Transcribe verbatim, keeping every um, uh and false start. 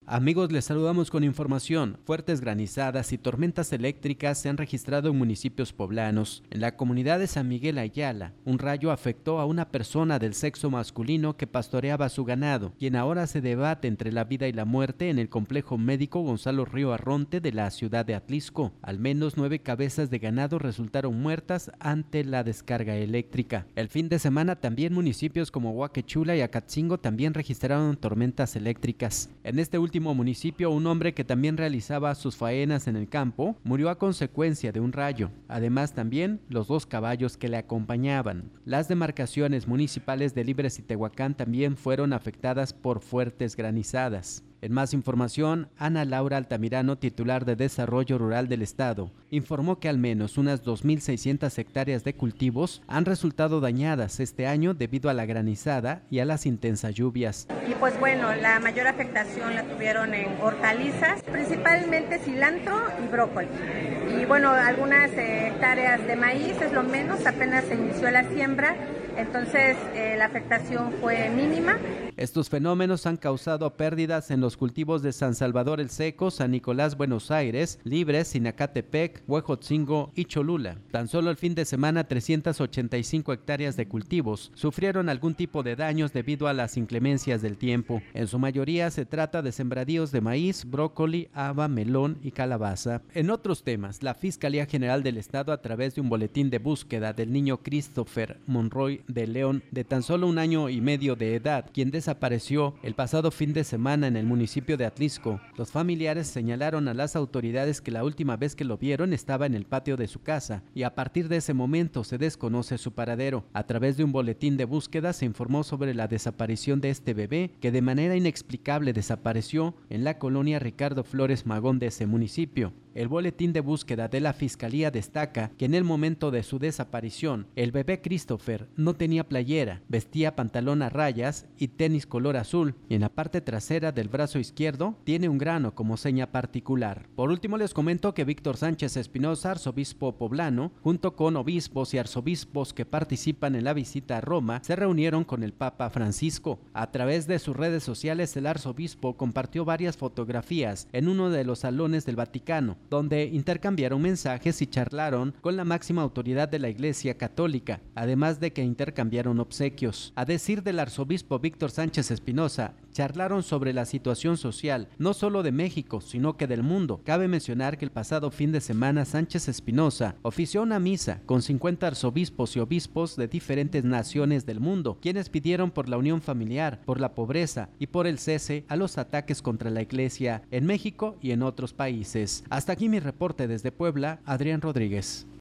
Amigos, les saludamos con información. Fuertes granizadas y tormentas eléctricas se han registrado en municipios poblanos. En la comunidad de San Miguel Ayala, un rayo afectó a una persona del sexo masculino que pastoreaba su ganado, quien ahora se debate entre la vida y la muerte en el complejo médico Gonzalo Río Arronte de la ciudad de Atlisco. Al menos nueve cabezas de ganado resultaron muertas ante la descarga eléctrica. El fin de semana también municipios como Huaquechula y Acatzingo también registraron tormentas eléctricas. En este último municipio, un hombre que también realizaba sus faenas en el campo murió a consecuencia de un rayo. Además, también los dos caballos que le acompañaban. Las demarcaciones municipales de Libres y Tehuacán también fueron afectadas por fuertes granizadas. En más información, Ana Laura Altamirano, titular de Desarrollo Rural del Estado, informó que al menos unas dos mil seiscientas hectáreas de cultivos han resultado dañadas este año debido a la granizada y a las intensas lluvias. Y pues bueno, la mayor afectación la tuvieron en hortalizas, principalmente cilantro y brócoli. Y bueno, algunas eh, hectáreas de maíz es lo menos, apenas se inició la siembra, entonces eh, la afectación fue mínima. Estos fenómenos han causado pérdidas en los cultivos de San Salvador el Seco, San Nicolás Buenos Aires, Libres, Sinacatepec, Huejotzingo y Cholula. Tan solo el fin de semana trescientas ochenta y cinco hectáreas de cultivos sufrieron algún tipo de daños debido a las inclemencias del tiempo. En su mayoría se trata de sembradíos de maíz, brócoli, haba, melón y calabaza. En otros temas, la Fiscalía General del Estado, a través de un boletín de búsqueda del niño Christopher Monroy de León, de tan solo un año y medio de edad, quien desapareció el pasado fin de semana en el municipio de Atlisco. Los familiares señalaron a las autoridades que la última vez que lo vieron estaba en el patio de su casa y a partir de ese momento se desconoce su paradero. A través de un boletín de búsqueda se informó sobre la desaparición de este bebé que de manera inexplicable desapareció en la colonia Ricardo Flores Magón de ese municipio. El boletín de búsqueda de la Fiscalía destaca que en el momento de su desaparición, el bebé Christopher no tenía playera, vestía pantalón a rayas y tenis color azul, y en la parte trasera del brazo izquierdo tiene un grano como seña particular. Por último, les comento que Víctor Sánchez Espinosa, arzobispo poblano, junto con obispos y arzobispos que participan en la visita a Roma, se reunieron con el Papa Francisco. A través de sus redes sociales, el arzobispo compartió varias fotografías en uno de los salones del Vaticano, donde intercambiaron mensajes y charlaron con la máxima autoridad de la Iglesia Católica, además de que intercambiaron obsequios. A decir del arzobispo Víctor Sánchez Espinosa, charlaron sobre la situación social, no solo de México, sino que del mundo. Cabe mencionar que el pasado fin de semana Sánchez Espinosa ofició una misa con cincuenta arzobispos y obispos de diferentes naciones del mundo, quienes pidieron por la unión familiar, por la pobreza y por el cese a los ataques contra la Iglesia en México y en otros países. Hasta aquí mi reporte desde Puebla, Adrián Rodríguez.